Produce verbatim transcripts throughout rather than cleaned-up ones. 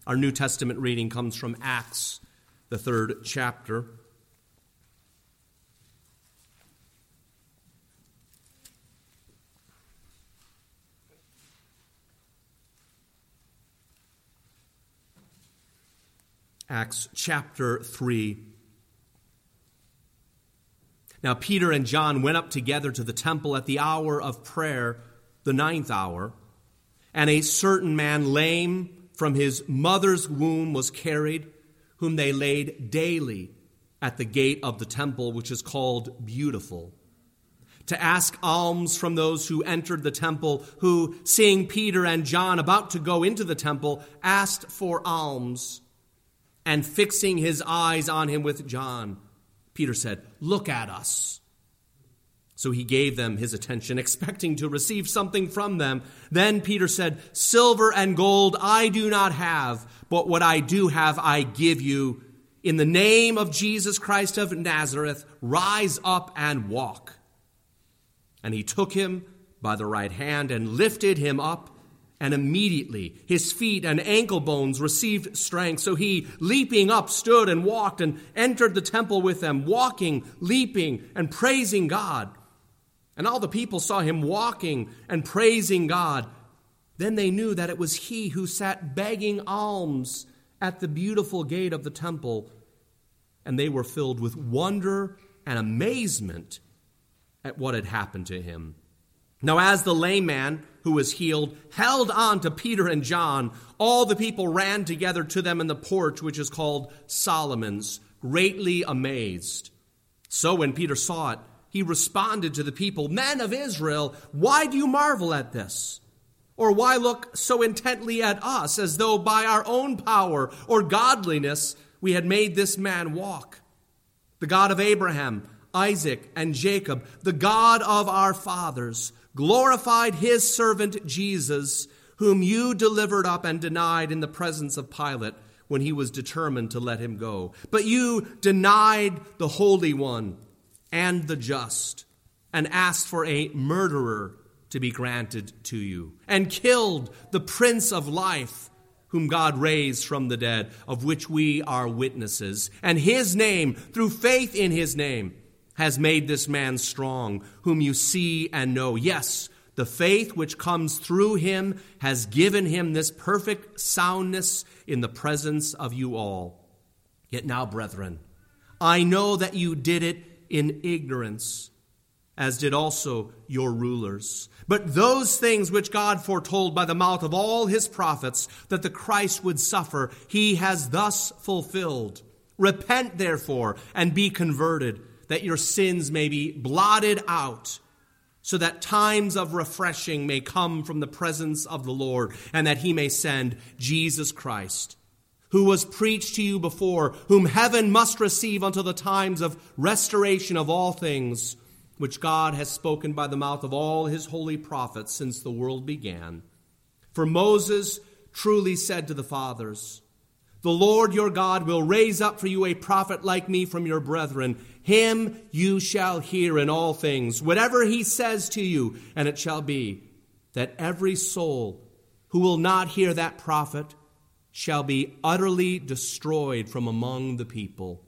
Our New Testament reading comes from Acts, the third chapter. Acts chapter three. Now Peter and John went up together to the temple at the hour of prayer, the ninth hour, and a certain man lame from his mother's womb was carried, whom they laid daily at the gate of the temple, which is called Beautiful, to ask alms from those who entered the temple, who, seeing Peter and John about to go into the temple, asked for alms. And fixing his eyes on him with John, Peter said, "Look at us." So he gave them his attention, expecting to receive something from them. Then Peter said, "Silver and gold I do not have, but what I do have I give you. In the name of Jesus Christ of Nazareth, rise up and walk." And he took him by the right hand and lifted him up. And immediately his feet and ankle bones received strength. So he, leaping up, stood and walked and entered the temple with them, walking, leaping, and praising God. And all the people saw him walking and praising God. Then they knew that it was he who sat begging alms at the beautiful gate of the temple. And they were filled with wonder and amazement at what had happened to him. Now as the lame man who was healed held on to Peter and John, all the people ran together to them in the porch, which is called Solomon's, greatly amazed. So when Peter saw it, he responded to the people, "Men of Israel, why do you marvel at this? Or why look so intently at us, as though by our own power or godliness we had made this man walk? The God of Abraham, Isaac, and Jacob, the God of our fathers, glorified his servant Jesus, whom you delivered up and denied in the presence of Pilate when he was determined to let him go. But you denied the Holy One and the just, and asked for a murderer to be granted to you, and killed the Prince of Life, whom God raised from the dead, of which we are witnesses. And his name, through faith in his name, has made this man strong, whom you see and know. Yes, the faith which comes through him has given him this perfect soundness in the presence of you all. Yet now, brethren, I know that you did it in ignorance, as did also your rulers. But those things which God foretold by the mouth of all his prophets, that the Christ would suffer, he has thus fulfilled. Repent, therefore, and be converted, that your sins may be blotted out, so that times of refreshing may come from the presence of the Lord, and that he may send Jesus Christ, who was preached to you before, whom heaven must receive until the times of restoration of all things, which God has spoken by the mouth of all his holy prophets since the world began. For Moses truly said to the fathers, "The Lord your God will raise up for you a prophet like me from your brethren. Him you shall hear in all things, whatever he says to you, and it shall be that every soul who will not hear that prophet shall be utterly destroyed from among the people.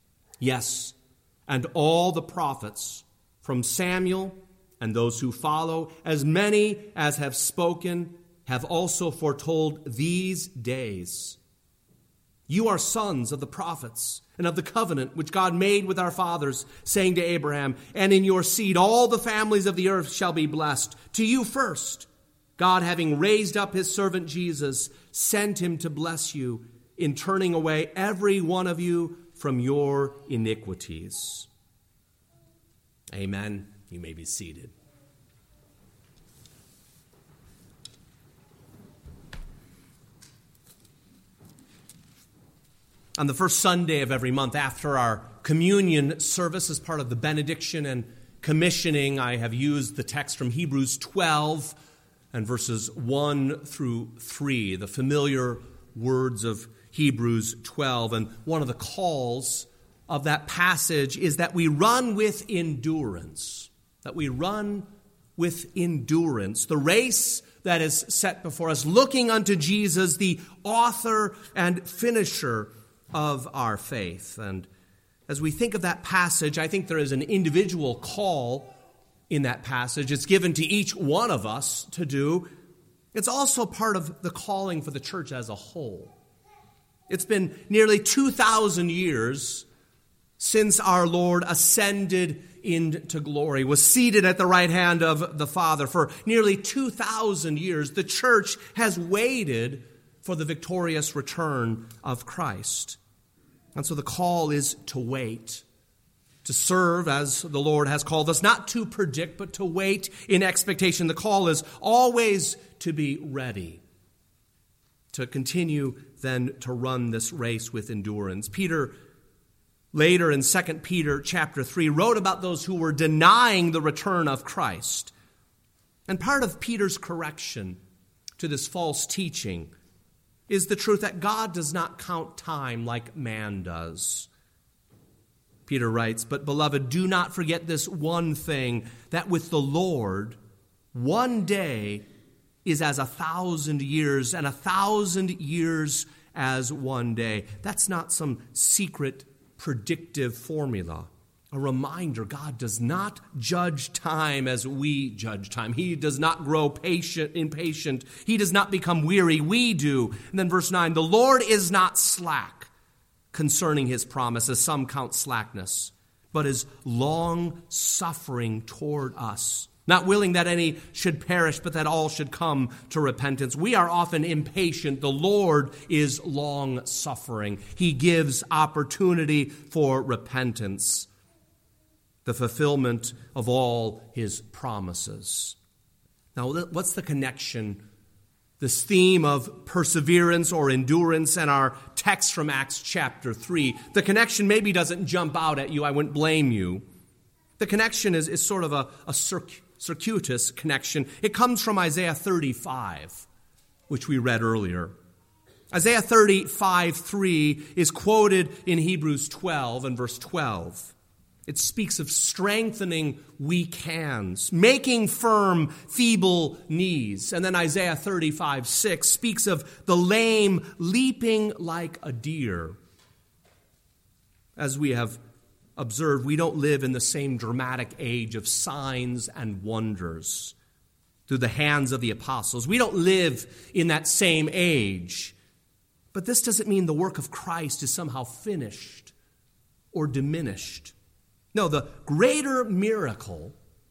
Yes, and all the prophets, from Samuel and those who follow, as many as have spoken, have also foretold these days. You are sons of the prophets and of the covenant which God made with our fathers, saying to Abraham, and in your seed all the families of the earth shall be blessed. To you first, God, having raised up his servant Jesus, sent him to bless you in turning away every one of you from your iniquities." Amen. You may be seated. On the first Sunday of every month after our communion service, as part of the benediction and commissioning, I have used the text from Hebrews twelve and verses one through three, the familiar words of Hebrews twelve. And one of the calls of that passage is that we run with endurance, that we run with endurance the race that is set before us, looking unto Jesus, the author and finisher of our faith. And as we think of that passage, I think there is an individual call in that passage. It's given to each one of us to do. It's also part of the calling for the church as a whole. It's been nearly two thousand years since our Lord ascended into glory, was seated at the right hand of the Father. For nearly two thousand years, the church has waited for the victorious return of Christ. And so the call is to wait, to serve as the Lord has called us, not to predict, but to wait in expectation. The call is always to be ready, to continue then to run this race with endurance. Peter, later in Second Peter chapter three, wrote about those who were denying the return of Christ. And part of Peter's correction to this false teaching is the truth that God does not count time like man does. Peter writes, "But beloved, do not forget this one thing, that with the Lord, one day is as a thousand years, and a thousand years as one day." That's not some secret predictive formula. A reminder, God does not judge time as we judge time. He does not grow patient, impatient. He does not become weary. We do. And then verse nine, "The Lord is not slack concerning his promise, as some count slackness, but is long-suffering toward us, not willing that any should perish, but that all should come to repentance." We are often impatient. The Lord is long-suffering. He gives opportunity for repentance, the fulfillment of all his promises. Now, what's the connection, this theme of perseverance or endurance, and our text from Acts chapter three? The connection maybe doesn't jump out at you. I wouldn't blame you. The connection is, is sort of a, a circ- circuitous connection. It comes from Isaiah thirty-five, which we read earlier. Isaiah thirty-five three is quoted in Hebrews twelve and verse twelve. It speaks of strengthening weak hands, making firm feeble knees. And then Isaiah thirty-five six speaks of the lame leaping like a deer. As we have observed, we don't live in the same dramatic age of signs and wonders through the hands of the apostles. We don't live in that same age. But this doesn't mean the work of Christ is somehow finished or diminished. No, the greater miracle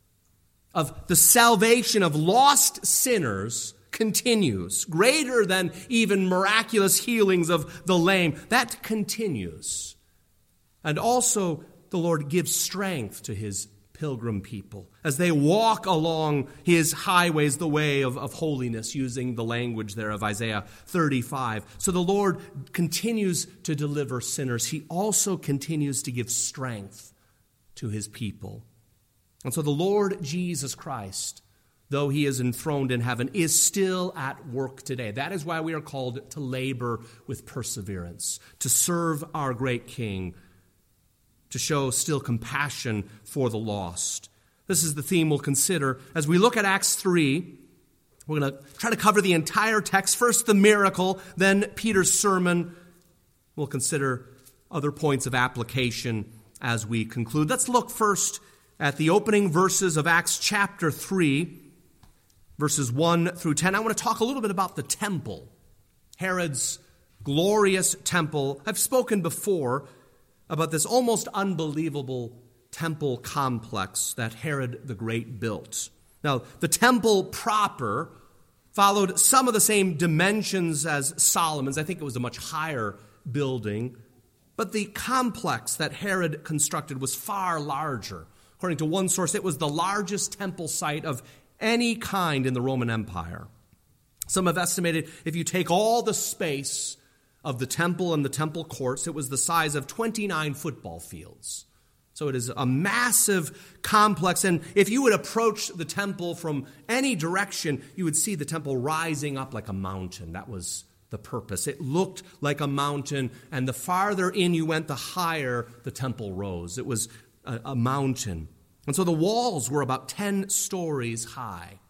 of the salvation of lost sinners continues. Greater than even miraculous healings of the lame. That continues. And also, the Lord gives strength to his pilgrim people as they walk along his highways, the way of, of holiness, using the language there of Isaiah thirty-five. So the Lord continues to deliver sinners. He also continues to give strength to his people. And so the Lord Jesus Christ, though he is enthroned in heaven, is still at work today. That is why we are called to labor with perseverance, to serve our great King, to show still compassion for the lost. This is the theme we'll consider as we look at Acts three. We're going to try to cover the entire text. First, the miracle, then Peter's sermon. We'll consider other points of application as we conclude. Let's look first at the opening verses of Acts chapter three, verses one through ten. I want to talk a little bit about the temple, Herod's glorious temple. I've spoken before about this almost unbelievable temple complex that Herod the Great built. Now, the temple proper followed some of the same dimensions as Solomon's. I think it was a much higher building. But the complex that Herod constructed was far larger. According to one source, it was the largest temple site of any kind in the Roman Empire. Some have estimated if you take all the space of the temple and the temple courts, it was the size of twenty-nine football fields. So it is a massive complex. And if you would approach the temple from any direction, you would see the temple rising up like a mountain. That was the purpose. It looked like a mountain, and the farther in you went, the higher the temple rose. It was a, a mountain. And so the walls were about ten stories high.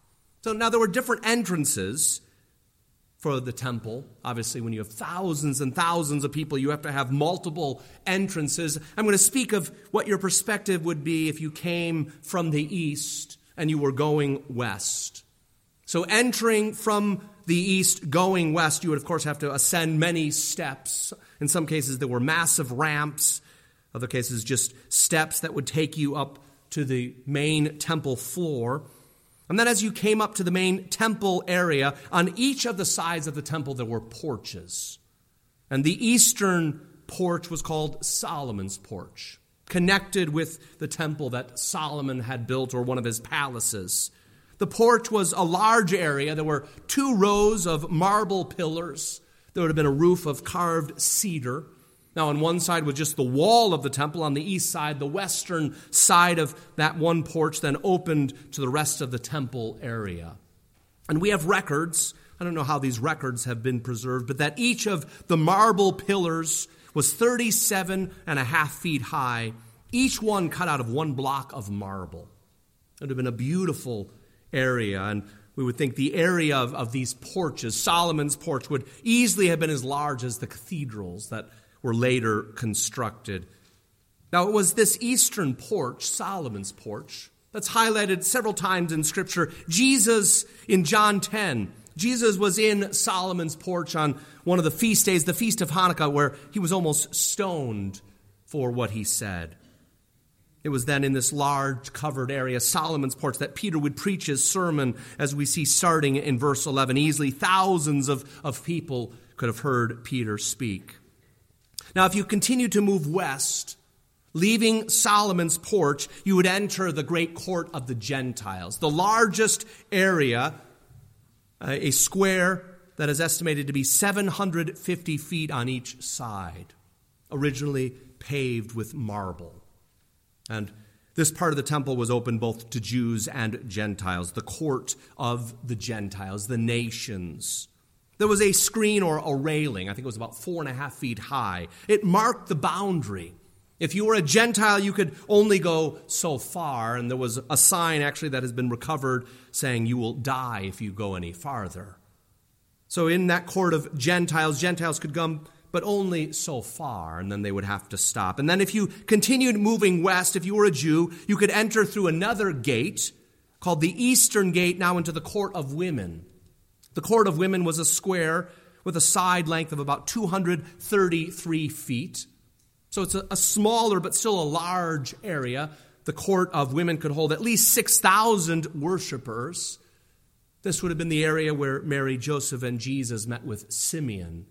So now there were different entrances for the temple. Obviously, when you have thousands and thousands of people, you have to have multiple entrances. I'm going to speak of what your perspective would be if you came from the east and you were going west. So entering from the east, going west, you would, of course, have to ascend many steps. In some cases, there were massive ramps. Other cases, just steps that would take you up to the main temple floor. And then as you came up to the main temple area, on each of the sides of the temple there were porches. And the eastern porch was called Solomon's porch, connected with the temple that Solomon had built, or one of his palaces. The porch was a large area. There were two rows of marble pillars. There would have been a roof of carved cedar. Now, on one side was just the wall of the temple. On the east side, the western side of that one porch then opened to the rest of the temple area. And we have records, I don't know how these records have been preserved, but that each of the marble pillars was thirty-seven and a half feet high, each one cut out of one block of marble. It would have been a beautiful area, and we would think the area of, of these porches, Solomon's porch, would easily have been as large as the cathedrals that were later constructed. Now, it was this eastern porch, Solomon's porch, that's highlighted several times in Scripture. Jesus, in John ten, Jesus was in Solomon's porch on one of the feast days, the Feast of Hanukkah, where he was almost stoned for what he said. It was then in this large covered area, Solomon's porch, that Peter would preach his sermon, as we see starting in verse eleven. Easily thousands of, of people could have heard Peter speak. Now, if you continue to move west, leaving Solomon's porch, you would enter the great court of the Gentiles, the largest area, a square that is estimated to be seven hundred fifty feet on each side, originally paved with marble. And this part of the temple was open both to Jews and Gentiles, the court of the Gentiles, the nations. There was a screen or a railing, I think it was about four and a half feet high. It marked the boundary. If you were a Gentile, you could only go so far, and there was a sign actually that has been recovered saying you will die if you go any farther. So in that court of Gentiles, Gentiles could come, but only so far, and then they would have to stop. And then if you continued moving west, if you were a Jew, you could enter through another gate called the Eastern Gate, now into the court of women. The court of women was a square with a side length of about two hundred thirty-three feet. So it's a, a smaller but still a large area. The court of women could hold at least six thousand worshipers. This would have been the area where Mary, Joseph, and Jesus met with Simeon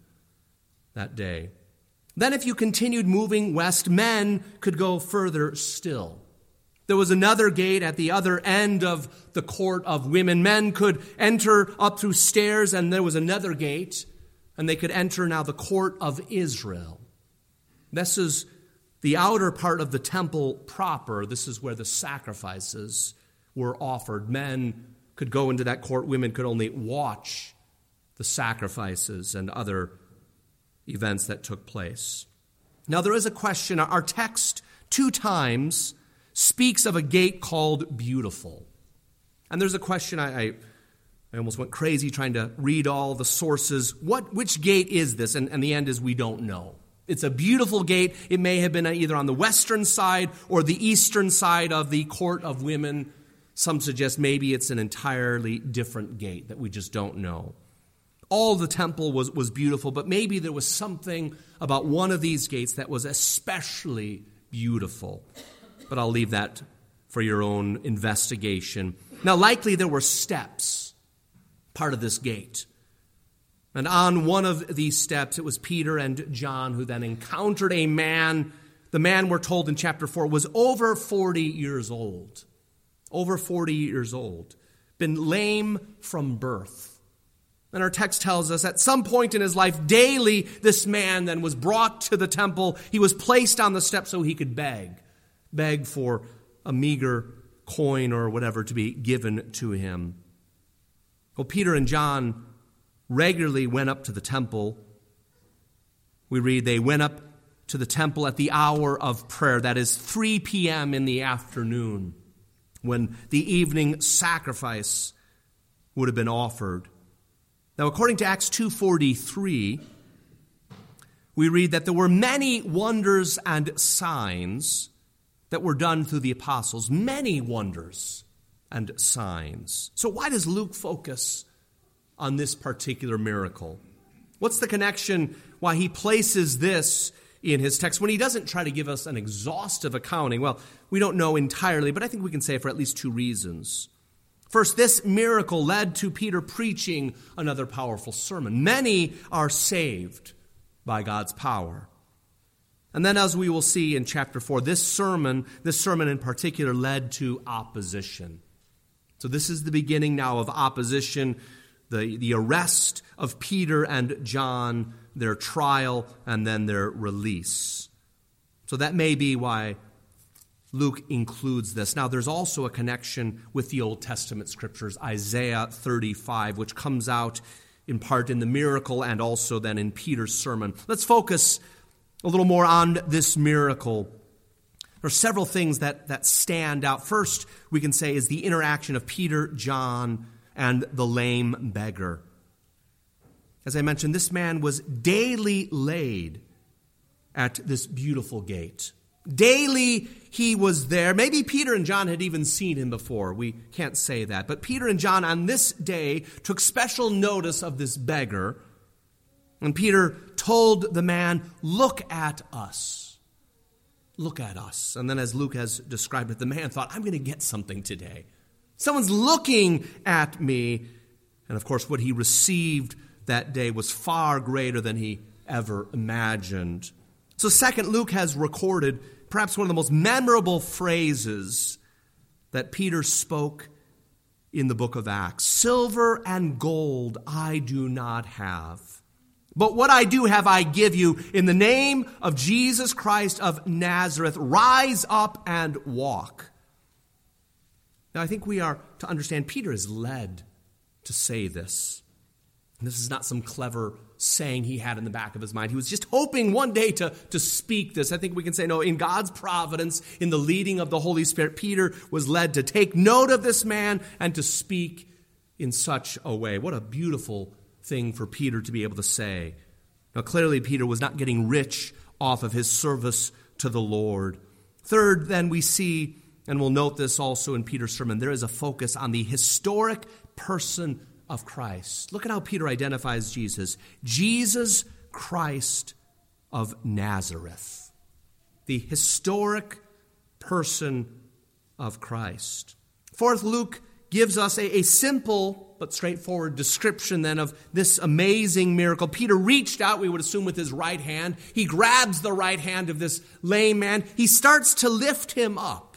that day. Then if you continued moving west, men could go further still. There was another gate at the other end of the court of women. Men could enter up through stairs, and there was another gate, and they could enter now the court of Israel. This is the outer part of the temple proper. This is where the sacrifices were offered. Men could go into that court. Women could only watch the sacrifices and other events that took place. Now, there is a question. Our text two times speaks of a gate called Beautiful. And there's a question, I, I, I almost went crazy trying to read all the sources. What, which gate is this? And, and the end is we don't know. It's a beautiful gate. It may have been either on the western side or the eastern side of the court of women. Some suggest maybe it's an entirely different gate that we just don't know. All the temple was, was beautiful, but maybe there was something about one of these gates that was especially beautiful. But I'll leave that for your own investigation. Now, likely there were steps, part of this gate. And on one of these steps, it was Peter and John who then encountered a man. The man, we're told in chapter four, was over forty years old. Over forty years old. Been lame from birth. And our text tells us at some point in his life, daily, this man then was brought to the temple. He was placed on the step so he could beg. Beg for a meager coin or whatever to be given to him. Well, Peter and John regularly went up to the temple. We read they went up to the temple at the hour of prayer, that is three p.m. in the afternoon, when the evening sacrifice would have been offered. Now, according to Acts two forty-three, we read that there were many wonders and signs that were done through the apostles. Many wonders and signs. So why does Luke focus on this particular miracle? What's the connection why he places this in his text when he doesn't try to give us an exhaustive accounting? Well, we don't know entirely, but I think we can say for at least two reasons. First, this miracle led to Peter preaching another powerful sermon. Many are saved by God's power. And then, as we will see in chapter four, this sermon, this sermon in particular, led to opposition. So this is the beginning now of opposition, the, the arrest of Peter and John, their trial, and then their release. So that may be why Luke includes this. Now, there's also a connection with the Old Testament scriptures, Isaiah thirty-five, which comes out in part in the miracle and also then in Peter's sermon. Let's focus a little more on this miracle. There are several things that, that stand out. First, we can say, is the interaction of Peter, John, and the lame beggar. As I mentioned, this man was daily laid at this beautiful gate. Daily he was there. Maybe Peter and John had even seen him before. We can't say that. But Peter and John on this day took special notice of this beggar. And Peter told the man, "Look at us. Look at us." And then as Luke has described it, the man thought, "I'm going to get something today. Someone's looking at me." And of course, what he received that day was far greater than he ever imagined. So second, Luke has recorded perhaps one of the most memorable phrases that Peter spoke in the book of Acts. "Silver and gold I do not have, but what I do have I give you. In the name of Jesus Christ of Nazareth, rise up and walk." Now, I think we are to understand Peter is led to say this. And this is not some clever saying he had in the back of his mind. He was just hoping one day to, to speak this. I think we can say, no, in God's providence, in the leading of the Holy Spirit, Peter was led to take note of this man and to speak in such a way. What a beautiful thing for Peter to be able to say. Now, clearly, Peter was not getting rich off of his service to the Lord. Third, then we see, and we'll note this also in Peter's sermon, there is a focus on the historic person of Christ. Look at how Peter identifies Jesus. Jesus Christ of Nazareth. The historic person of Christ. Fourth, Luke gives us a, a simple but straightforward description then of this amazing miracle. Peter reached out, we would assume, with his right hand. He grabs the right hand of this lame man. He starts to lift him up.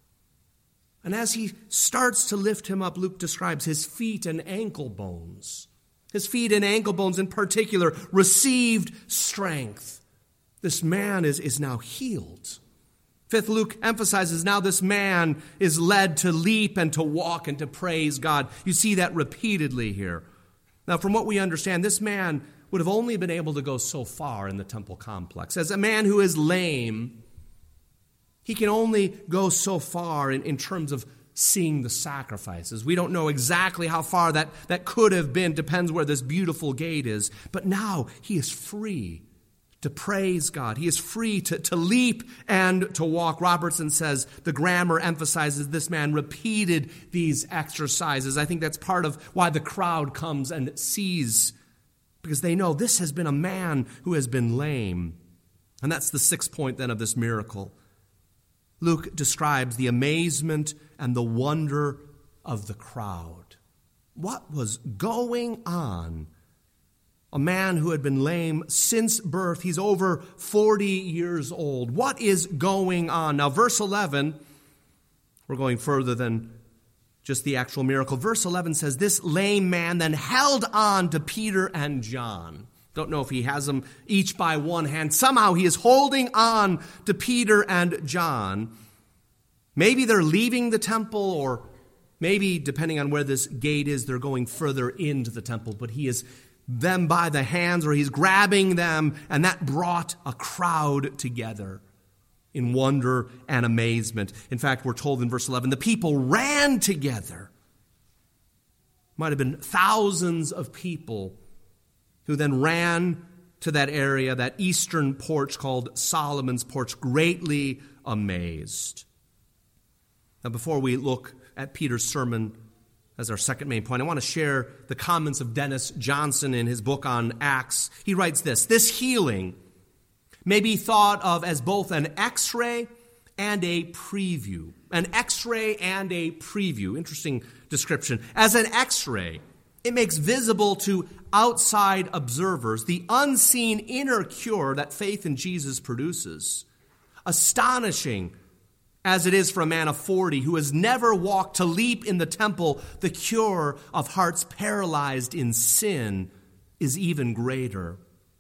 And as he starts to lift him up, Luke describes his feet and ankle bones. His feet and ankle bones in particular received strength. This man is, is now healed. Fifth, Luke emphasizes now this man is led to leap and to walk and to praise God. You see that repeatedly here. Now, from what we understand, this man would have only been able to go so far in the temple complex. As a man who is lame, he can only go so far in, in terms of seeing the sacrifices. We don't know exactly how far that, that could have been, depends where this beautiful gate is. But now he is free to praise God. He is free to, to leap and to walk. Robertson says the grammar emphasizes this man repeated these exercises. I think that's part of why the crowd comes and sees, because they know this has been a man who has been lame. And that's the sixth point then of this miracle. Luke describes the amazement and the wonder of the crowd. What was going on? A man who had been lame since birth. He's over forty years old. What is going on? Now, verse eleven, we're going further than just the actual miracle. Verse eleven says, this lame man then held on to Peter and John. Don't know if he has them each by one hand. Somehow he is holding on to Peter and John. Maybe they're leaving the temple, or maybe, depending on where this gate is, they're going further into the temple. But he is them by the hands, or he's grabbing them, and that brought a crowd together in wonder and amazement. In fact, we're told in verse eleven, the people ran together. Might have been thousands of people who then ran to that area, that eastern porch called Solomon's Porch, greatly amazed. Now, before we look at Peter's sermon as our second main point, I want to share the comments of Dennis Johnson in his book on Acts. He writes this: this healing may be thought of as both an X-ray and a preview. An X-ray and a preview. Interesting description. As an X-ray, it makes visible to outside observers the unseen inner cure that faith in Jesus produces. Astonishing as it is for a man of forty who has never walked to leap in the temple, the cure of hearts paralyzed in sin is even greater.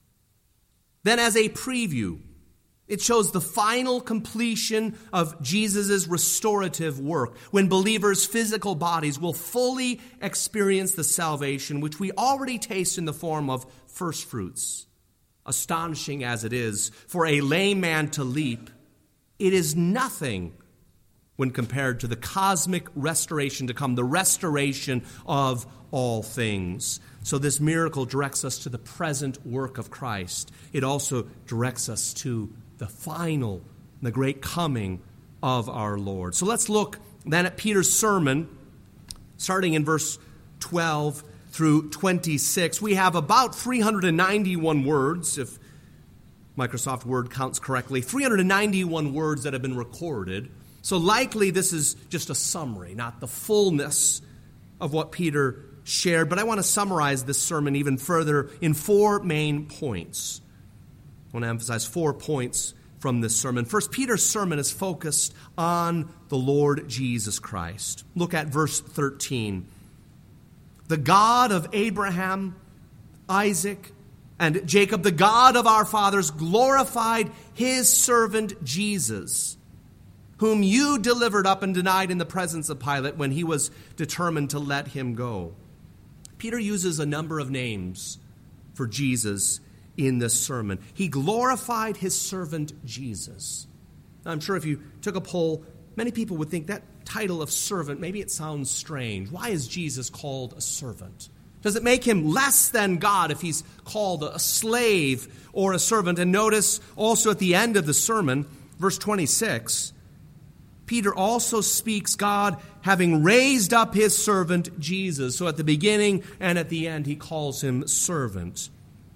Then as a preview, it shows the final completion of Jesus' restorative work, when believers' physical bodies will fully experience the salvation which we already taste in the form of first fruits. Astonishing as it is for a lame man to leap, it is nothing when compared to the cosmic restoration to come, the restoration of all things. So this miracle directs us to the present work of Christ. It also directs us to the final, the great coming of our Lord. So let's look then at Peter's sermon, starting in verse twelve through twenty-six. We have about three hundred ninety-one words, if Microsoft Word counts correctly, three hundred ninety-one words that have been recorded. So likely this is just a summary, not the fullness of what Peter shared. But I want to summarize this sermon even further in four main points. I want to emphasize four points from this sermon. First, Peter's sermon is focused on the Lord Jesus Christ. Look at verse thirteen. The God of Abraham, Isaac, and Jacob, the God of our fathers, glorified his servant Jesus, whom you delivered up and denied in the presence of Pilate when he was determined to let him go. Peter uses a number of names for Jesus in this sermon. He glorified his servant Jesus. Now, I'm sure if you took a poll, many people would think that title of servant, maybe it sounds strange. Why is Jesus called a servant? Does it make him less than God if he's called a slave or a servant? And notice also at the end of the sermon, verse twenty-six, Peter also speaks God having raised up his servant Jesus. So at the beginning and at the end, he calls him servant.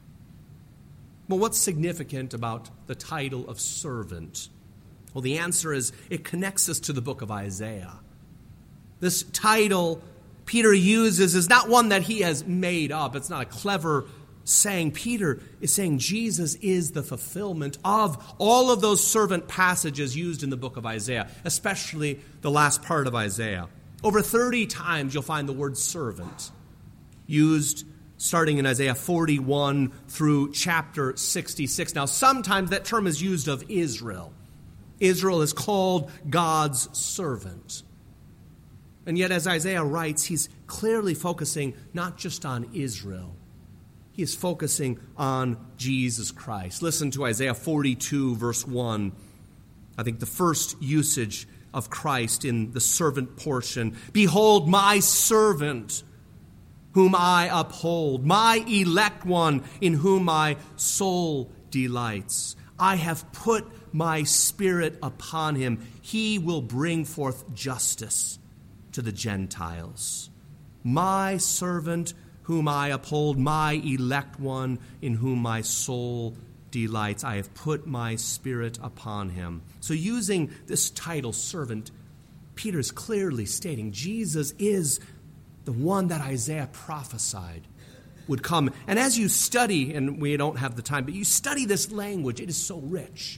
Well, what's significant about the title of servant? Well, the answer is it connects us to the book of Isaiah. This title Peter uses is not one that he has made up. It's not a clever saying. Peter is saying Jesus is the fulfillment of all of those servant passages used in the book of Isaiah, especially the last part of Isaiah. Over thirty times you'll find the word servant used starting in Isaiah forty-one through chapter sixty-six. Now, sometimes that term is used of Israel. Israel is called God's servant. And yet, as Isaiah writes, he's clearly focusing not just on Israel. He is focusing on Jesus Christ. Listen to Isaiah forty-two, verse one. I think the first usage of Christ in the servant portion. Behold, my servant, whom I uphold, my elect one, in whom my soul delights. I have put my spirit upon him. He will bring forth justice to the Gentiles. My servant, whom I uphold, my elect one, in whom my soul delights. I have put my spirit upon him. So using this title, servant, Peter is clearly stating Jesus is the one that Isaiah prophesied would come. And as you study, and we don't have the time, but you study this language, it is so rich.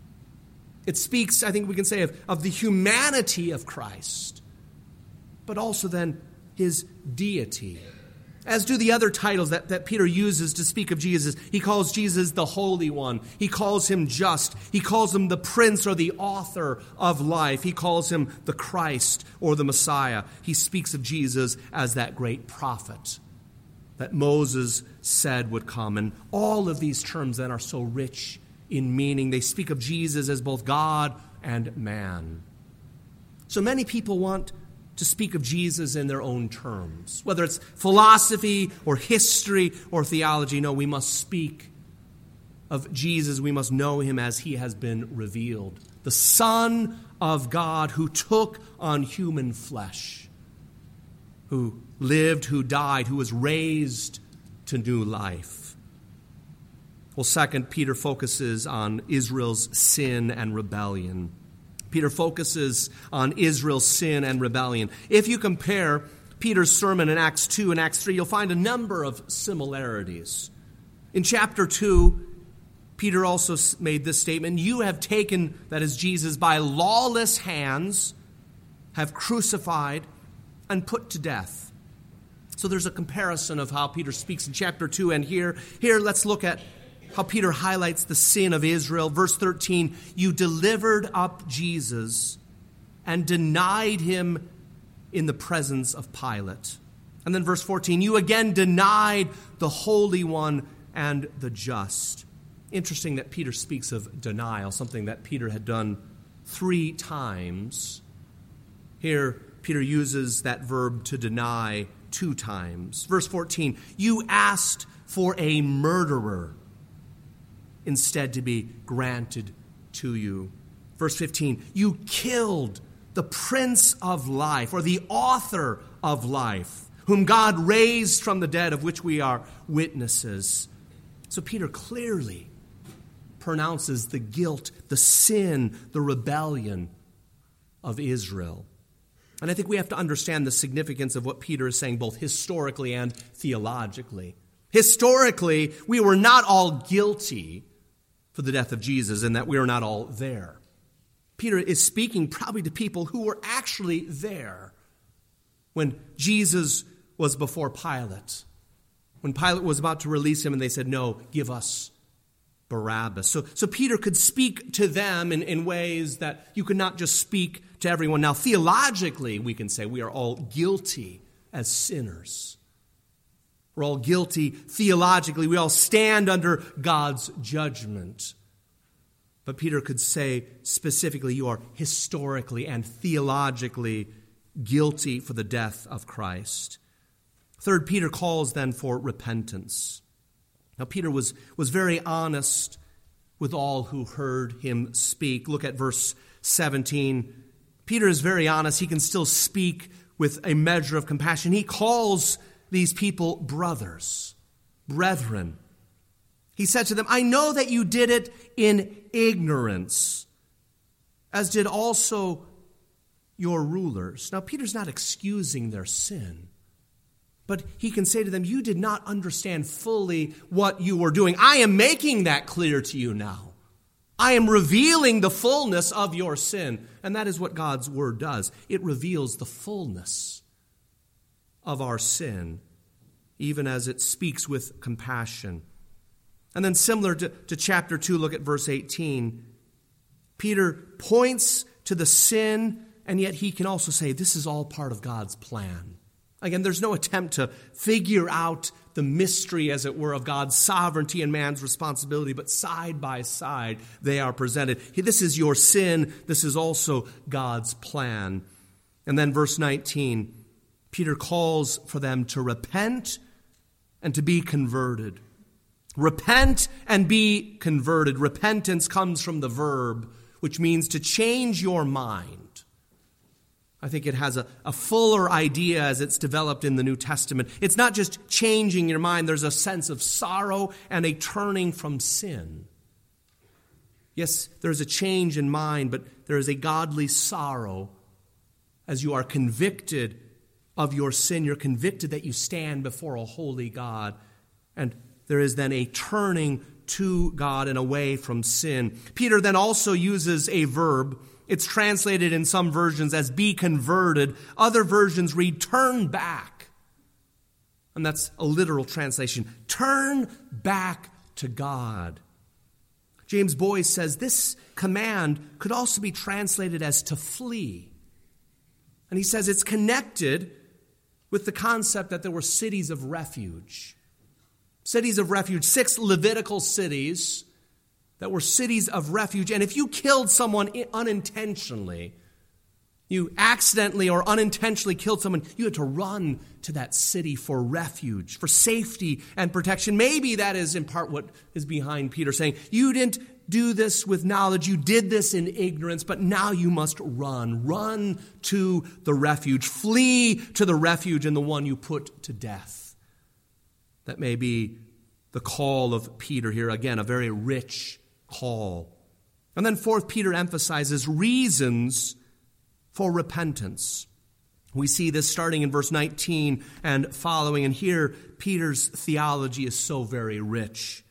It speaks, I think we can say, of, of the humanity of Christ, but also then his deity. As do the other titles that, that Peter uses to speak of Jesus. He calls Jesus the Holy One. He calls him just. He calls him the Prince or the Author of life. He calls him the Christ or the Messiah. He speaks of Jesus as that great prophet that Moses said would come. And all of these terms then are so rich in meaning. They speak of Jesus as both God and man. So many people want to speak of Jesus in their own terms. Whether it's philosophy or history or theology, no, we must speak of Jesus. We must know him as he has been revealed. The Son of God who took on human flesh, who lived, who died, who was raised to new life. Well, second, Peter focuses on Israel's sin and rebellion. Peter focuses on Israel's sin and rebellion. If you compare Peter's sermon in Acts two and Acts three, you'll find a number of similarities. In chapter two, Peter also made this statement, "You have taken," that is Jesus, "by lawless hands, have crucified and put to death." So there's a comparison of how Peter speaks in chapter two and here. Here, let's look at how Peter highlights the sin of Israel. Verse thirteen, "You delivered up Jesus and denied him in the presence of Pilate." And then verse fourteen, "You again denied the Holy One and the just." Interesting that Peter speaks of denial, something that Peter had done three times. Here, Peter uses that verb to deny two times. Verse fourteen, "You asked for a murderer instead to be granted to you." Verse fifteen, "You killed the Prince of Life," or the author of life, "whom God raised from the dead, of which we are witnesses." So Peter clearly pronounces the guilt, the sin, the rebellion of Israel. And I think we have to understand the significance of what Peter is saying, both historically and theologically. Historically, we were not all guilty for the death of Jesus, and that we are not all there. Peter is speaking probably to people who were actually there when Jesus was before Pilate. When Pilate was about to release him and they said, "No, give us Barabbas." So, so Peter could speak to them in, in ways that you could not just speak to everyone. Now, theologically, we can say we are all guilty as sinners. We're all guilty theologically. We all stand under God's judgment. But Peter could say specifically, you are historically and theologically guilty for the death of Christ. Third, Peter calls then for repentance. Now, Peter was, was very honest with all who heard him speak. Look at verse seventeen. Peter is very honest. He can still speak with a measure of compassion. He calls these people brothers, brethren. He said to them, "I know that you did it in ignorance, as did also your rulers." Now, Peter's not excusing their sin, but he can say to them, you did not understand fully what you were doing. I am making that clear to you now. I am revealing the fullness of your sin. And that is what God's word does. It reveals the fullness of our sin, even as it speaks with compassion. And then similar to, to chapter two, look at verse eighteen. Peter points to the sin, and yet he can also say, this is all part of God's plan. Again, there's no attempt to figure out the mystery, as it were, of God's sovereignty and man's responsibility, but side by side they are presented. This is your sin. This is also God's plan. And then verse nineteen, Peter calls for them to repent and to be converted. Repent and be converted. Repentance comes from the verb, which means to change your mind. I think it has a, a fuller idea as it's developed in the New Testament. It's not just changing your mind. There's a sense of sorrow and a turning from sin. Yes, there's a change in mind, but there is a godly sorrow as you are convicted of your sin. You're convicted that you stand before a holy God. And there is then a turning to God and away from sin. Peter then also uses a verb. It's translated in some versions as be converted. Other versions read turn back. And that's a literal translation. Turn back to God. James Boyce says this command could also be translated as to flee. And he says it's connected with the concept that there were cities of refuge. Cities of refuge, six Levitical cities that were cities of refuge. And if you killed someone unintentionally, you accidentally or unintentionally killed someone, you had to run to that city for refuge, for safety and protection. Maybe that is in part what is behind Peter saying, you didn't do this with knowledge, you did this in ignorance, but now you must run. Run to the refuge. Flee to the refuge and the one you put to death. That may be the call of Peter here. Again, a very rich call. And then fourth, Peter emphasizes reasons for repentance. We see this starting in verse nineteen and following. And here, Peter's theology is so very rich.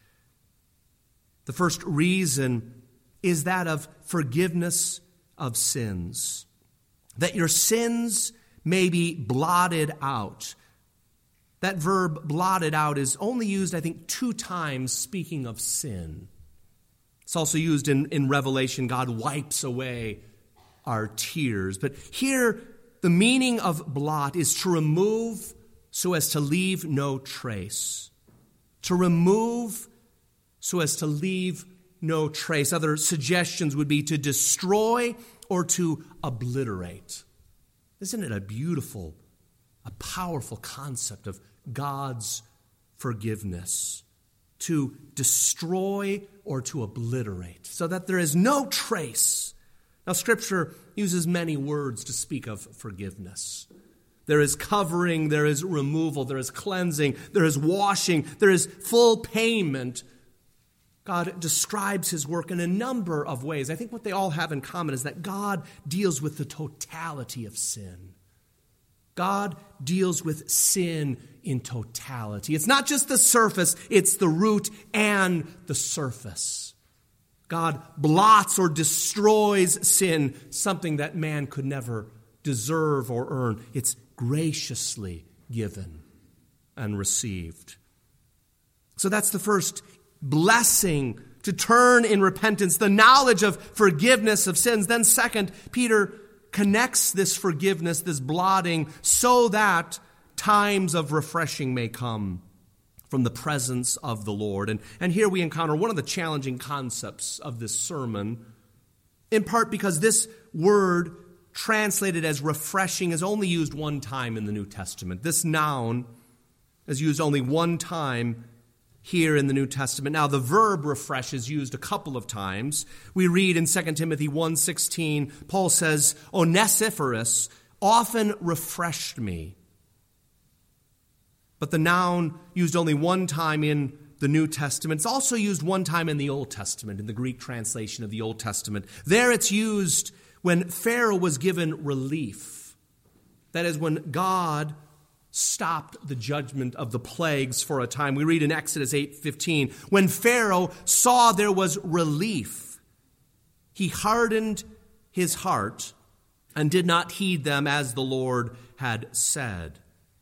The first reason is that of forgiveness of sins. That your sins may be blotted out. That verb blotted out is only used, I think, two times speaking of sin. It's also used in, in Revelation. God wipes away our tears. But here, the meaning of blot is to remove so as to leave no trace. To remove so as to leave no trace. Other suggestions would be to destroy or to obliterate. Isn't it a beautiful, a powerful concept of God's forgiveness? To destroy or to obliterate, so that there is no trace. Now, Scripture uses many words to speak of forgiveness. There is covering, there is removal, there is cleansing, there is washing, there is full payment. God describes his work in a number of ways. I think what they all have in common is that God deals with the totality of sin. God deals with sin in totality. It's not just the surface, it's the root and the surface. God blots or destroys sin, something that man could never deserve or earn. It's graciously given and received. So that's the first blessing, to turn in repentance, the knowledge of forgiveness of sins. Then second, Peter connects this forgiveness, this blotting, so that times of refreshing may come from the presence of the Lord. And, and here we encounter one of the challenging concepts of this sermon, in part because this word translated as refreshing is only used one time in the New Testament. This noun is used only one time here in the New Testament. Now, the verb refresh is used a couple of times. We read in Second Timothy one sixteen, Paul says, Onesiphorus often refreshed me. But the noun used only one time in the New Testament. It's also used one time in the Old Testament, in the Greek translation of the Old Testament. There it's used when Pharaoh was given relief. That is, when God stopped the judgment of the plagues for a time. We read in Exodus eight fifteen, when Pharaoh saw there was relief, he hardened his heart and did not heed them as the Lord had said.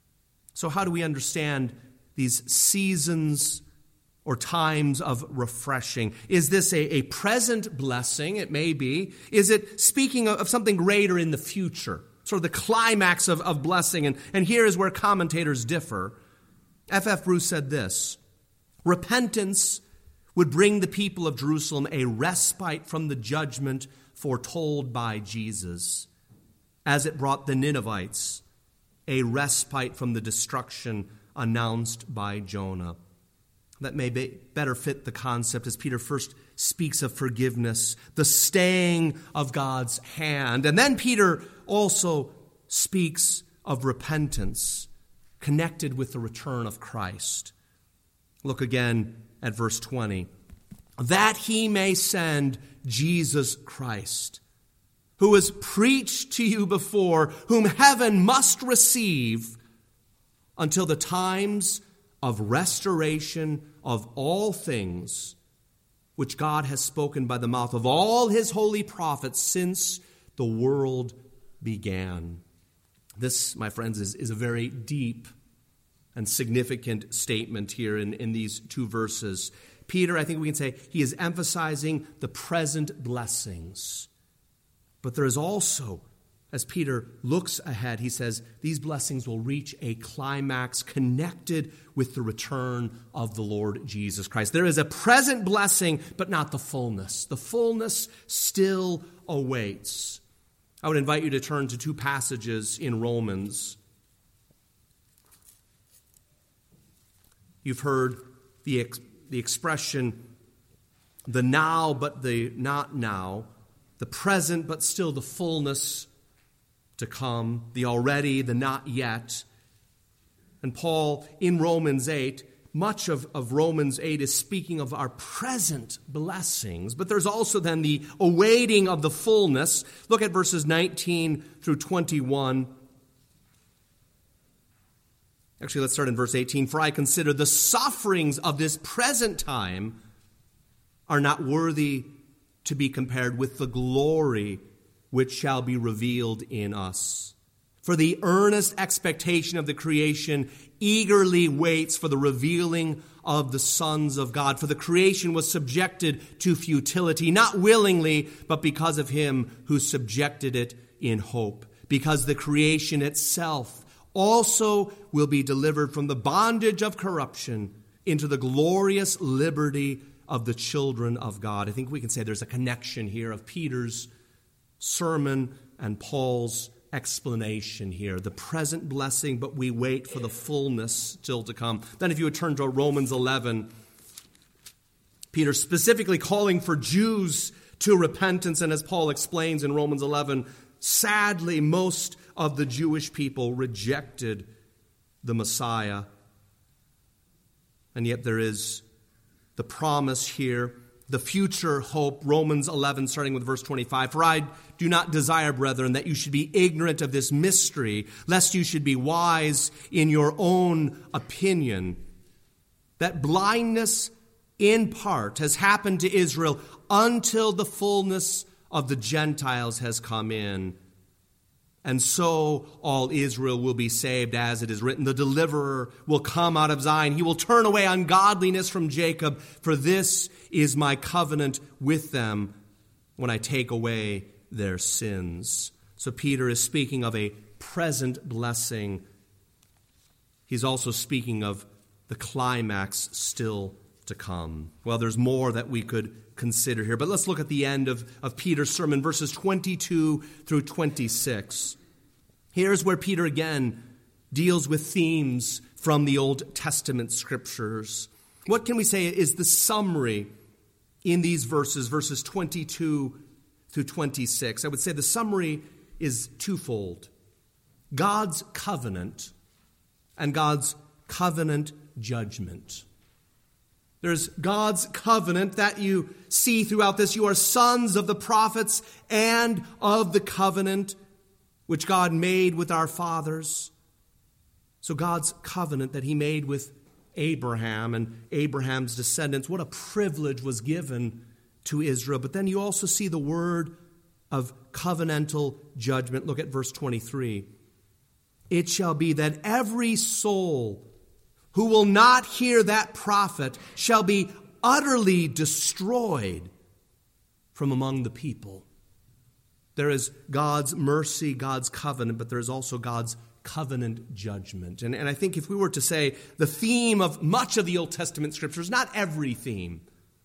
So how do we understand these seasons or times of refreshing? Is this a, a present blessing? It may be. Is it speaking of, of something greater in the future? Sort of the climax of, of blessing. And, and here is where commentators differ. F F Bruce said this: repentance would bring the people of Jerusalem a respite from the judgment foretold by Jesus, as it brought the Ninevites a respite from the destruction announced by Jonah. That may be better fit the concept as Peter first speaks of forgiveness, the staying of God's hand. And then Peter also speaks of repentance connected with the return of Christ. Look again at verse twenty. That he may send Jesus Christ, who was preached to you before, whom heaven must receive until the times of restoration of all things, which God has spoken by the mouth of all his holy prophets since the world began. This, my friends, is, is a very deep and significant statement here in, in these two verses. Peter, I think we can say, he is emphasizing the present blessings. But there is also, as Peter looks ahead, he says, these blessings will reach a climax connected with the return of the Lord Jesus Christ. There is a present blessing, but not the fullness. The fullness still awaits. I would invite you to turn to two passages in Romans. You've heard the, ex- the expression, the now but the not now, the present but still the fullness to come, the already, the not yet. And Paul, in Romans eight, much of, of Romans eight is speaking of our present blessings, but there's also then the awaiting of the fullness. Look at verses nineteen through twenty-one. Actually, let's start in verse eighteen. For I consider the sufferings of this present time are not worthy to be compared with the glory which shall be revealed in us. For the earnest expectation of the creation eagerly waits for the revealing of the sons of God. For the creation was subjected to futility, not willingly, but because of him who subjected it in hope. Because the creation itself also will be delivered from the bondage of corruption into the glorious liberty of the children of God. I think we can say there's a connection here of Peter's sermon and Paul's explanation here. The present blessing, but we wait for the fullness still to come. Then if you would turn to Romans eleven, Peter specifically calling for Jews to repentance, and as Paul explains in Romans eleven, sadly most of the Jewish people rejected the Messiah. And yet there is the promise here, the future hope. Romans eleven, starting with verse twenty-five. For I do not desire, brethren, that you should be ignorant of this mystery, lest you should be wise in your own opinion, that blindness in part has happened to Israel until the fullness of the Gentiles has come in. And so all Israel will be saved, as it is written, the deliverer will come out of Zion. He will turn away ungodliness from Jacob, for this is my covenant with them when I take away their sins. So Peter is speaking of a present blessing. He's also speaking of the climax still to come. Well, there's more that we could consider here, but let's look at the end of, of Peter's sermon, verses twenty-two through twenty-six. Here's where Peter again deals with themes from the Old Testament scriptures. What can we say is the summary in these verses, verses twenty-two through twenty-six? I would say the summary is twofold: God's covenant and God's covenant judgment. There's God's covenant that you see throughout this. You are sons of the prophets and of the covenant which God made with our fathers. So God's covenant that he made with Abraham and Abraham's descendants, what a privilege was given to Israel. But then you also see the word of covenantal judgment. Look at verse twenty-three. It shall be that every soul who will not hear that prophet shall be utterly destroyed from among the people. There is God's mercy, God's covenant, but there is also God's covenant judgment. And, and I think if we were to say the theme of much of the Old Testament scriptures, not every theme,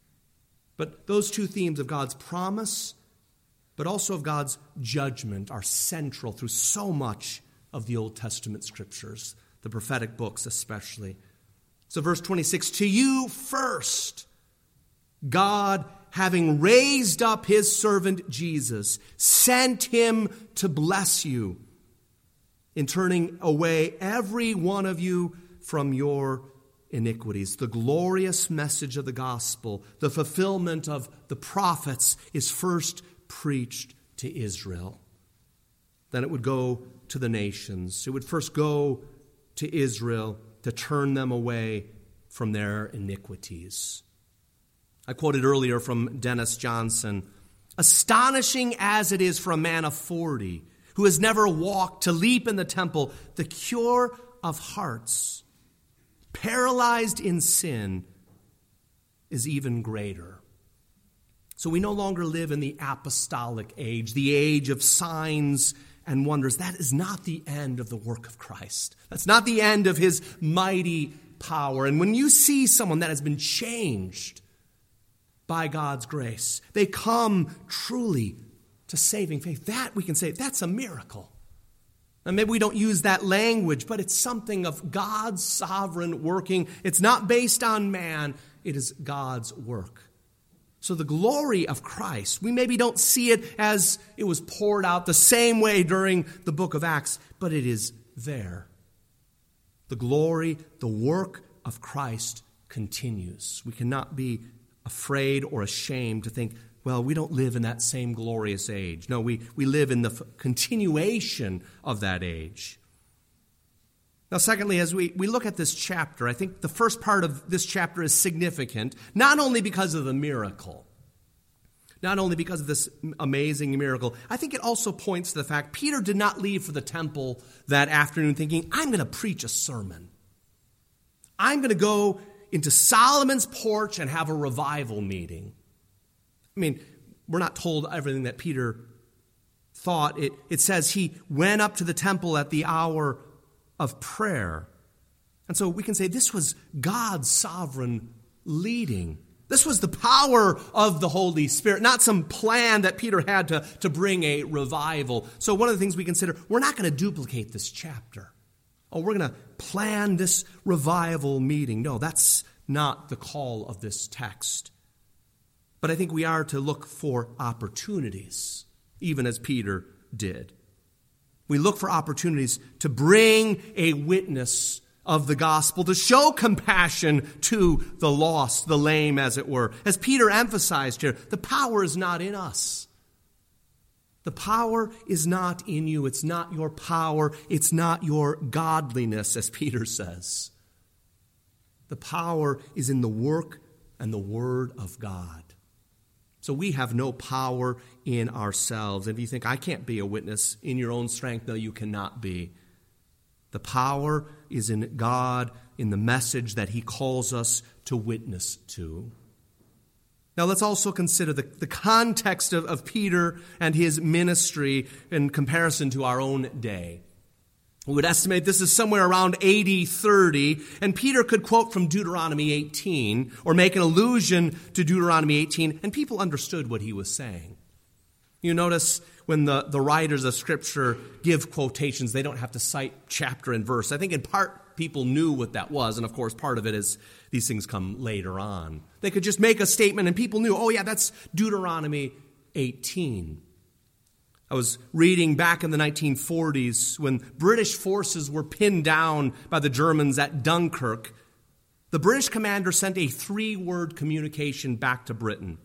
but those two themes of God's promise, but also of God's judgment are central through so much of the Old Testament scriptures, the prophetic books especially. So verse twenty-six, to you first, God, having raised up his servant Jesus, sent him to bless you in turning away every one of you from your iniquities. The glorious message of the gospel, the fulfillment of the prophets, is first preached to Israel. Then it would go to the nations. It would first go to Israel to turn them away from their iniquities. I quoted earlier from Dennis Johnson, astonishing as it is for a man of forty who has never walked to leap in the temple, the cure of hearts paralyzed in sin is even greater. So we no longer live in the apostolic age, the age of signs and wonders. That is not the end of the work of Christ. That's not the end of his mighty power. And when you see someone that has been changed by God's grace, they come truly to to saving faith. That we can say, that's a miracle. And maybe we don't use that language, but it's something of God's sovereign working. It's not based on man. It is God's work. So the glory of Christ, we maybe don't see it as it was poured out the same way during the book of Acts, but it is there. The glory, the work of Christ continues. We cannot be afraid or ashamed to think, well, we don't live in that same glorious age. No, we, we live in the f- continuation of that age. Now, secondly, as we, we look at this chapter, I think the first part of this chapter is significant, not only because of the miracle, not only because of this amazing miracle, I think it also points to the fact Peter did not leave for the temple that afternoon thinking, I'm going to preach a sermon. I'm going to go into Solomon's porch and have a revival meeting. I mean, we're not told everything that Peter thought. It, it says he went up to the temple at the hour of prayer. And so we can say this was God's sovereign leading. This was the power of the Holy Spirit, not some plan that Peter had to, to bring a revival. So one of the things we consider, we're not going to duplicate this chapter. Oh, we're going to plan this revival meeting. No, that's not the call of this text. But I think we are to look for opportunities, even as Peter did. We look for opportunities to bring a witness of the gospel, to show compassion to the lost, the lame, as it were. As Peter emphasized here, the power is not in us. The power is not in you. It's not your power. It's not your godliness, as Peter says. The power is in the work and the word of God. So we have no power in ourselves. If you think, I can't be a witness in your own strength, no, you cannot be. The power is in God, in the message that he calls us to witness to. Now let's also consider the, the context of, of Peter and his ministry in comparison to our own day. We would estimate this is somewhere around A D thirty, and Peter could quote from Deuteronomy eighteen or make an allusion to Deuteronomy eighteen, and people understood what he was saying. You notice when the, the writers of Scripture give quotations, they don't have to cite chapter and verse. I think in part people knew what that was, and of course part of it is these things come later on. They could just make a statement and people knew, oh yeah, that's Deuteronomy eighteen. I was reading back in the nineteen forties when British forces were pinned down by the Germans at Dunkirk. The British commander sent a three-word communication back to Britain.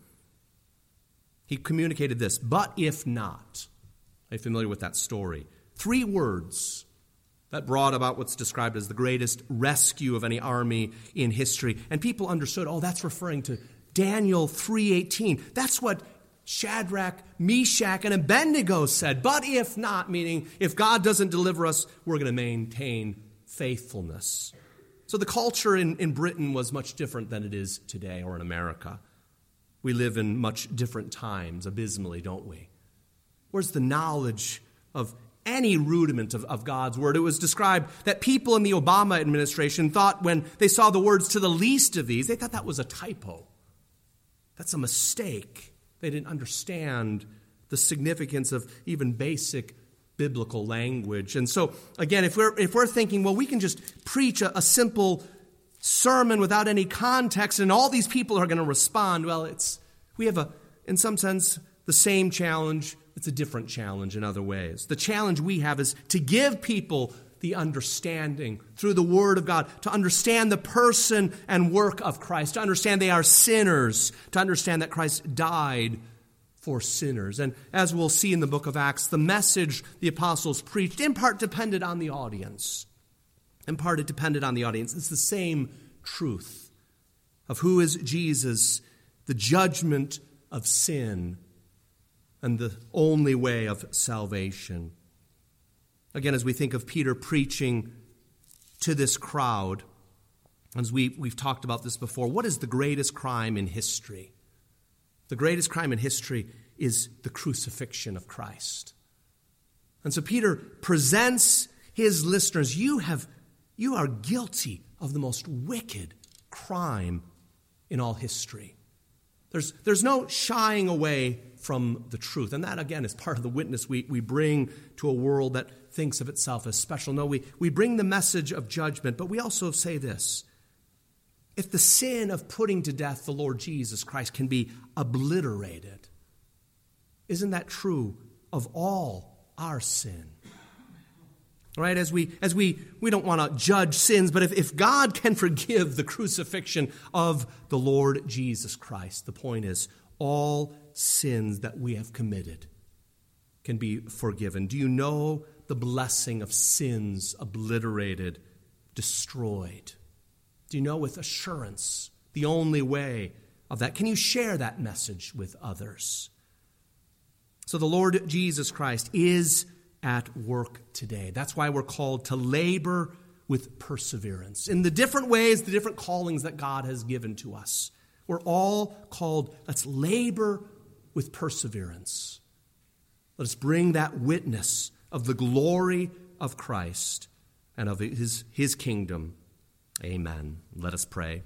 He communicated this, but if not. Are you familiar with that story? Three words that brought about what's described as the greatest rescue of any army in history. And people understood, oh, that's referring to Daniel three eighteen. That's what Shadrach, Meshach, and Abednego said. But if not, meaning if God doesn't deliver us, we're going to maintain faithfulness. So the culture in, in Britain was much different than it is today or in America. We live in much different times, abysmally, don't we? Where's the knowledge of any rudiment of, of God's word? It was described that people in the Obama administration thought when they saw the words to the least of these, they thought that was a typo. That's a mistake. They didn't understand the significance of even basic biblical language. And so, again, if we're if we're thinking, well, we can just preach a, a simple sermon without any context and all these people are going to respond, well, it's we have a, in some sense, the same challenge. It's a different challenge in other ways. The challenge we have is to give people the understanding through the Word of God, to understand the person and work of Christ, to understand they are sinners, to understand that Christ died for sinners. And as we'll see in the book of Acts, the message the apostles preached in part depended on the audience. In part it depended on the audience. It's the same truth of who is Jesus, the judgment of sin, and the only way of salvation. Again, as we think of Peter preaching to this crowd, as we, we've talked about this before, what is the greatest crime in history? The greatest crime in history is the crucifixion of Christ. And so Peter presents his listeners, you have, you are guilty of the most wicked crime in all history. There's, there's no shying away from the truth. And that, again, is part of the witness we, we bring to a world that thinks of itself as special. No, we, we bring the message of judgment, but we also say this. If the sin of putting to death the Lord Jesus Christ can be obliterated, isn't that true of all our sin? Right? As we, as we, we don't want to judge sins, but if, if God can forgive the crucifixion of the Lord Jesus Christ, the point is, all sins that we have committed can be forgiven. Do you know the blessing of sins obliterated, destroyed? Do you know with assurance the only way of that? Can you share that message with others? So the Lord Jesus Christ is at work today. That's why we're called to labor with perseverance. In the different ways, the different callings that God has given to us. We're all called, let's labor with perseverance. Let us bring that witness of the glory of Christ and of his, his kingdom. Amen. Let us pray.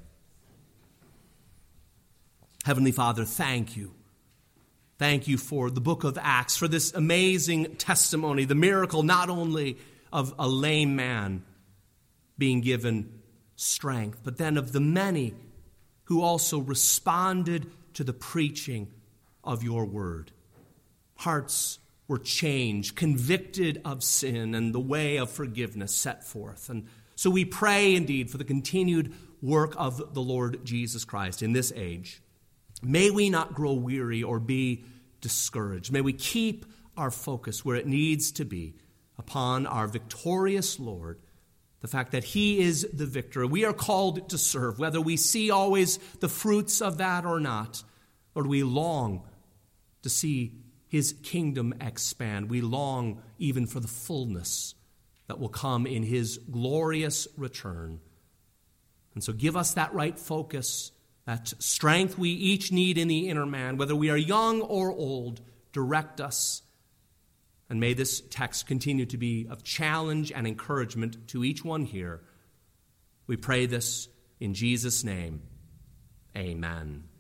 Heavenly Father, thank you. Thank you for the book of Acts, for this amazing testimony, the miracle not only of a lame man being given strength, but then of the many who also responded to the preaching of your word. Hearts were changed, convicted of sin, and the way of forgiveness set forth. And so we pray indeed for the continued work of the Lord Jesus Christ in this age. May we not grow weary or be discouraged. May we keep our focus where it needs to be upon our victorious Lord, the fact that he is the victor. We are called to serve, whether we see always the fruits of that or not. Lord, we long to see his kingdom expand. We long even for the fullness that will come in his glorious return. And so give us that right focus, that strength we each need in the inner man, whether we are young or old. Direct us. And may this text continue to be of challenge and encouragement to each one here. We pray this in Jesus' name. Amen.